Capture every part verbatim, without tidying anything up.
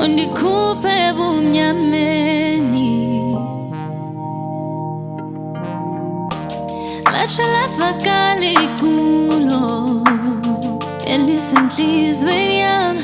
undikhuphe ebumnyameni. Lasha lavakala iculo elisenhlizweni yami.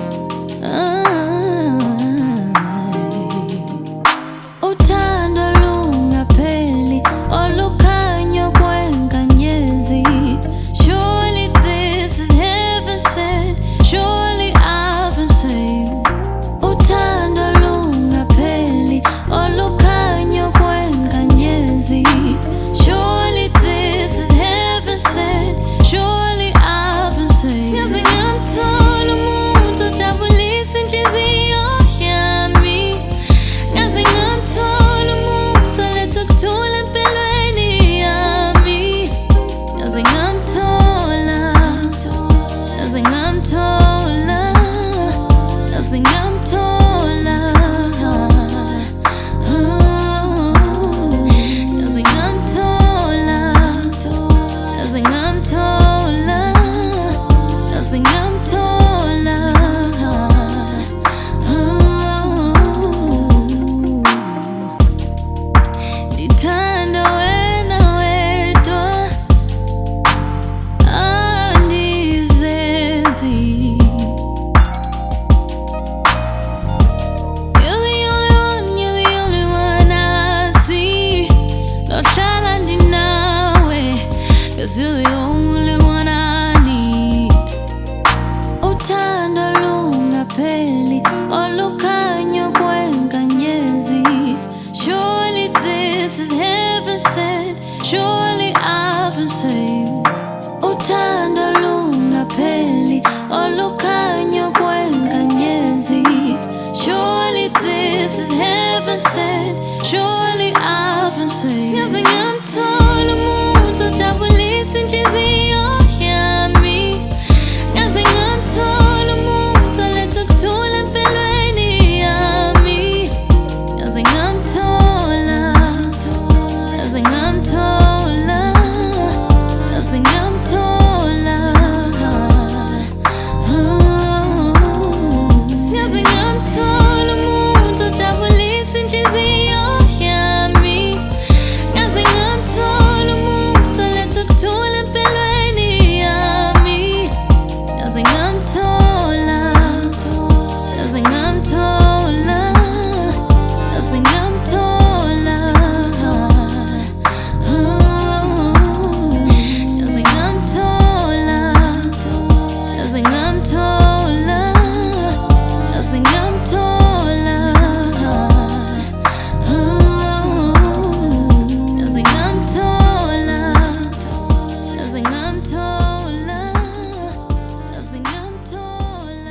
Uthando lungapheli olukhanya kwenkanyezi. Surely this is heaven sent. Surely I've been saved. Uthando lungapheli olukhanya kwenkanyezi. Surely this is heaven sent. Surely I've been saved. Yazi ngamthola umuntu ojabulisa inhliziyo yami. Yazi ngamthola umuntu oletha ukuthula empilweni yami. Yazi ngamthola, yazi ngamthola, yazi ngamthola, yazi ngamthola, yazi ngamthola, yazi ngamthola. Ndithanda wena wedwa, andizenzi. You're the only one, you're the only one I see. Nohlala ndinawe, 'cause you're the only one I need. Uthando lungapheli olukhanya kwenkanyezi. Surely this is heaven sent. Surely I've been saved. Uthando lungapheli olukhanya kwenkanyezi. Surely this is heaven sent. Surely I've been saved. Yazi ngamthola umuntu ojabulisa inhliziyo yami. Yazi ngamthola umuntu oletha ukuthula empilweni yami. Yazi ngamthola, yazi ngamthola, yazi ngamthola, yazi ngamthola umuntu ojabulisa inhliziyo yami. Yazi ngamthola umuntu oletha ukuthula empilweni yami. Yazi ngamthola, yazi ngamthola, yazi ngamthola, yazi ngamthola, yazi ngamthola, yazi ngamthola, yazi ngamthola, yazi ngamthola, yazi ngamthola.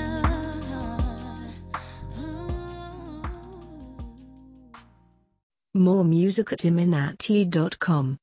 More music at iminati dot com.